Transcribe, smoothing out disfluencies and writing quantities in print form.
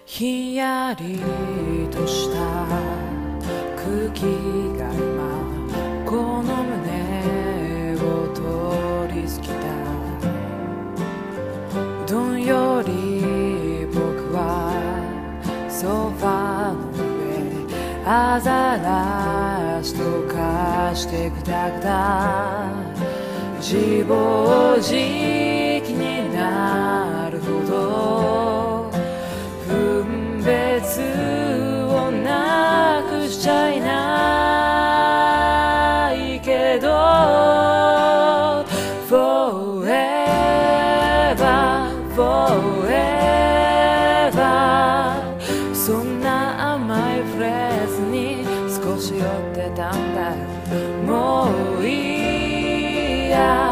ひんやりとした空気が今この胸を通り過ぎた。どんより僕はソファーの上アザラシと化してくたくた自暴自棄になるほど分別をなくしちゃいないけど Forever Forever そんな甘いフレーズに少し酔ってたんだよ。もういいや